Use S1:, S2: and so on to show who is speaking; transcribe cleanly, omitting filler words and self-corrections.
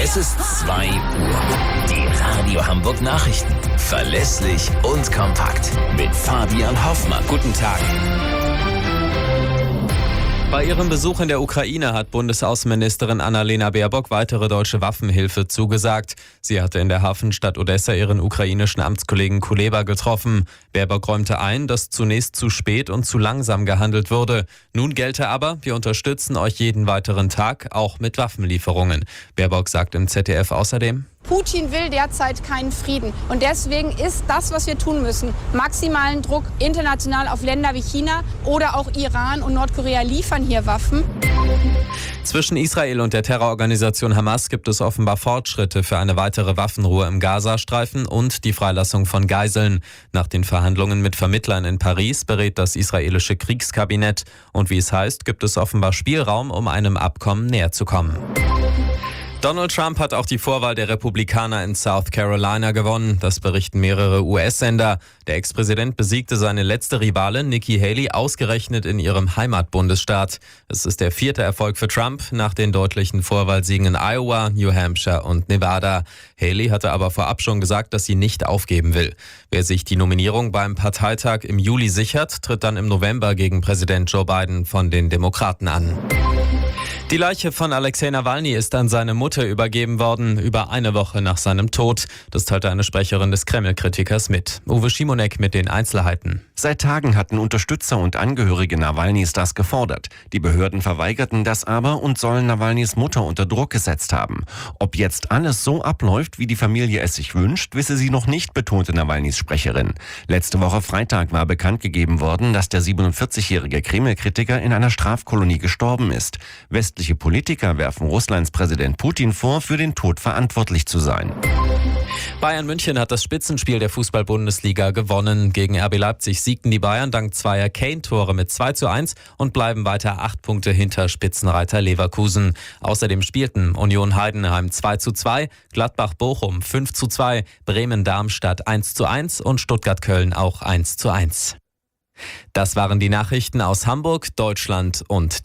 S1: Es ist 2 Uhr. Die Radio Hamburg Nachrichten. Verlässlich und kompakt. Mit Fabian Hoffmann.
S2: Guten Tag. Bei ihrem Besuch in der Ukraine hat Bundesaußenministerin Annalena Baerbock weitere deutsche Waffenhilfe zugesagt. Sie hatte in der Hafenstadt Odessa ihren ukrainischen Amtskollegen Kuleba getroffen. Baerbock räumte ein, dass zunächst zu spät und zu langsam gehandelt würde. Nun gelte aber, wir unterstützen euch jeden weiteren Tag, auch mit Waffenlieferungen. Baerbock sagt im ZDF außerdem:
S3: Putin will derzeit keinen Frieden. Und deswegen ist das, was wir tun müssen, maximalen Druck international auf Länder wie China oder auch Iran und Nordkorea liefern hier Waffen.
S2: Zwischen Israel und der Terrororganisation Hamas gibt es offenbar Fortschritte für eine weitere Waffenruhe im Gazastreifen und die Freilassung von Geiseln. Nach den Verhandlungen mit Vermittlern in Paris berät das israelische Kriegskabinett. Und wie es heißt, gibt es offenbar Spielraum, um einem Abkommen näher zu kommen. Donald Trump hat auch die Vorwahl der Republikaner in South Carolina gewonnen. Das berichten mehrere US-Sender. Der Ex-Präsident besiegte seine letzte Rivalin Nikki Haley ausgerechnet in ihrem Heimatbundesstaat. Es ist der 4. Erfolg für Trump nach den deutlichen Vorwahlsiegen in Iowa, New Hampshire und Nevada. Haley hatte aber vorab schon gesagt, dass sie nicht aufgeben will. Wer sich die Nominierung beim Parteitag im Juli sichert, tritt dann im November gegen Präsident Joe Biden von den Demokraten an. Die Leiche von Alexei Nawalny ist an seine Mutter übergeben worden, über eine Woche nach seinem Tod. Das teilte eine Sprecherin des Kreml-Kritikers mit. Uwe Schimonek mit den Einzelheiten.
S4: Seit Tagen hatten Unterstützer und Angehörige Nawalnys das gefordert. Die Behörden verweigerten das aber und sollen Nawalnys Mutter unter Druck gesetzt haben. Ob jetzt alles so abläuft, wie die Familie es sich wünscht, wisse sie noch nicht, betonte Nawalnys Sprecherin. Letzte Woche Freitag war bekannt gegeben worden, dass der 47-jährige Kreml-Kritiker in einer Strafkolonie gestorben ist. Westliche Politiker werfen Russlands Präsident Putin vor, für den Tod verantwortlich zu sein.
S2: Bayern München hat das Spitzenspiel der Fußball-Bundesliga gewonnen. Gegen RB Leipzig siegten die Bayern dank zweier Kane-Tore mit 2:1 und bleiben weiter 8 Punkte hinter Spitzenreiter Leverkusen. Außerdem spielten Union Heidenheim 2:2, Gladbach-Bochum 5:2, Bremen-Darmstadt 1:1 und Stuttgart-Köln auch 1:1. Das waren die Nachrichten aus Hamburg, Deutschland und